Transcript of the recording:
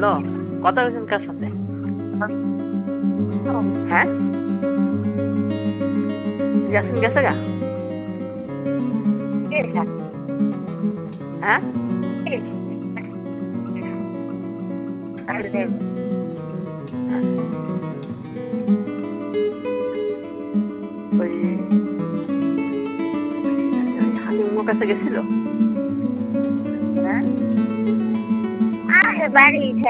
Hello, কথা বলছেন কার সাথে? হ্যাঁ? ইয়াসিন গেছে গা? হ্যাঁ? ওই হালিমুর কাছে গেছিল? বাড়ি